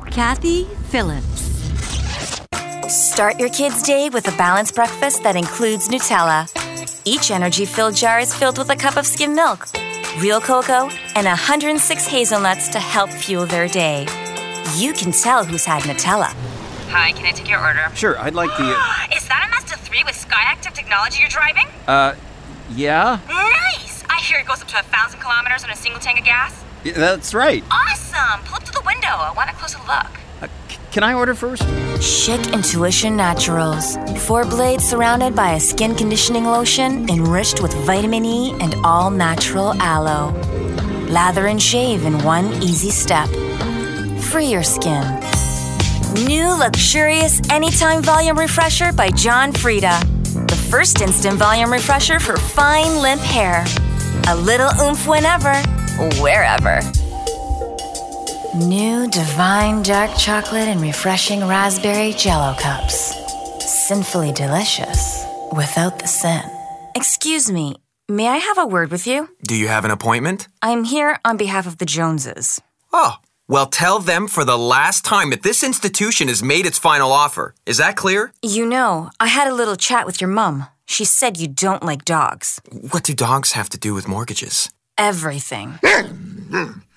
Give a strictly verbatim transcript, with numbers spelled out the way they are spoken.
Kathy Phillips. Start your kids' day with a balanced breakfast that includes Nutella. Each energy-filled jar is filled with a cup of skim milk, real cocoa, and one hundred six hazelnuts to help fuel their day. You can tell who's had Nutella. Hi, can I take your order? Sure, I'd like the... Uh... Is that a Mazda three with Skyactiv technology you're driving? Uh, yeah? Nice! I hear it goes up to a thousand kilometers on a single tank of gas. Yeah, that's right. Awesome! Pull up to the window. I want a closer look. Uh, c- can I order first? Chic Intuition Naturals. Four blades surrounded by a skin conditioning lotion enriched with vitamin E and all-natural aloe. Lather and shave in one easy step. Free your skin. New luxurious Anytime Volume Refresher by John Frieda. The first instant volume refresher for fine, limp hair. A little oomph whenever, wherever. New Divine Dark Chocolate and Refreshing Raspberry Jell-O Cups. Sinfully delicious without the sin. Excuse me, may I have a word with you? Do you have an appointment? I'm here on behalf of the Joneses. Oh, well, tell them for the last time that this institution has made its final offer. Is that clear? You know, I had a little chat with your mum. She said you don't like dogs. What do dogs have to do with mortgages? Everything.